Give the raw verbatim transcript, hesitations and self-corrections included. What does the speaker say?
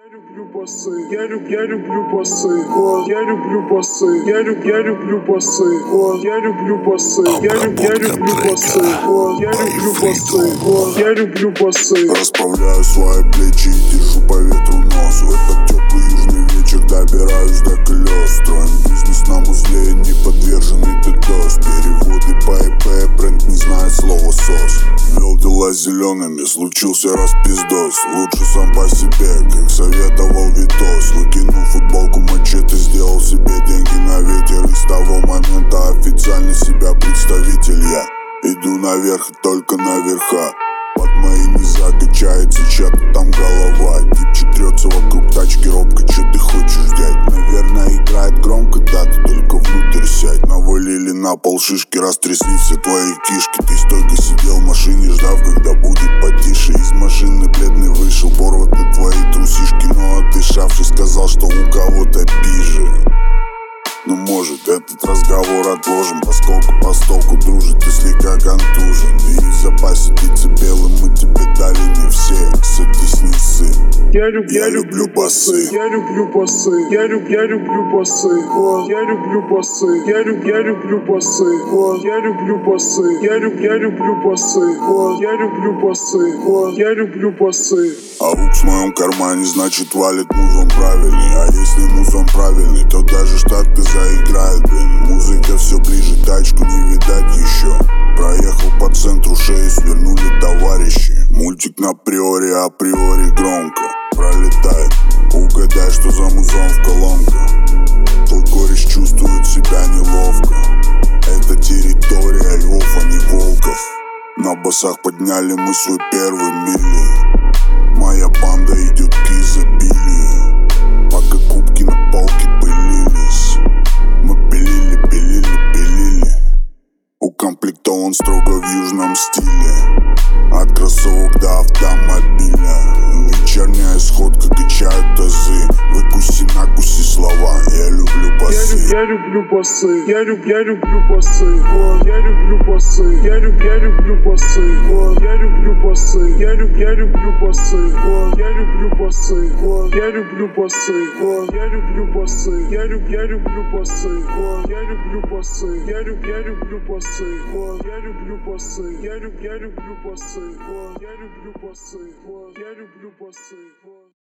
Я люблю басы, я, люб, я люблю басы, вот, я люблю басы, я, люб, я люблю басы, вот, я люблю басы, я, люб, я люблю басы, вот, я люблю басы, вот, я люблю басы. Расправляю свои плечи и держу по ветру нос. В этот теплый южный вечер добираюсь до колес. Строим бизнес на музле, не подверженный ддос. Переводы по ИП, бренд не знает слова сос. Вел дела зелеными, случился распиздос. Лучше сам по себе, как советовал Витос. Выкинул футболку мачете, сделал себе деньги на ветер. И с того момента официально себя представитель я. Иду наверх и только наверха. Под моей не закачается чья-то там голова. Типчик трется вокруг тачки робко, чё ты хочешь, дядь? Наверное играет громко, да, ты только внутрь сядь. Навалили на пол шишки, растрясли все твои кишки. Ты стойко сидел в машине, ждав, когда будет потише. Из машины бледный вышел, порваты твои трусишки. Но отдышавшись сказал, что у кого-то пиже. Ну может этот разговор отложим, поскольку постолку дружит, ты слегка контужен. И в запасе птицы белым мы тебе дали не все. Садись, не ссы. Я, люб, я люблю басы, я люблю басы, я, люб, я люблю басы, вот, я люблю басы, я, люб, я люблю басы, вот, я люблю басы, я, люб, я люблю басы, вот, я люблю басы, вот, я люблю басы. А лук в моем кармане, значит валит музон правильный. А если музон правильный, то даже штаты заиграет, блин. Музыка все ближе, тачку не видать еще. Проехал по центру, шею свернули товарищи. Мультик на приоре, априори громко пролетает. Угадай, что за музон в колонках. Тот кореш чувствует себя неловко. Это территория львов, а не волков. На басах подняли мы свой первый мили. Моя банда идет к изобилию. Пока кубки на полке пылились, мы пилили, пилили, пилили. Укомплектован строго в южном стиле. От кроссовок до автомобиля. Вечерняя сходка, качают тазы. Выкуси, накуси слова. Я люблю басы. Я, я люблю басы, я, люб, я люблю басы, вот, я люблю басы, я, люб, я люблю басы, вот, я люблю басы, я, люб, я люблю басы, вот, я люблю басы, вот, я люблю басы, вот, я люблю басы, я, люб, я люблю басы, вот, я люблю басы, я, люб, я люблю басы, вот, я люблю басы, я, люб, я люблю басы, вот, я люблю басы, вот, я люблю басы, вот.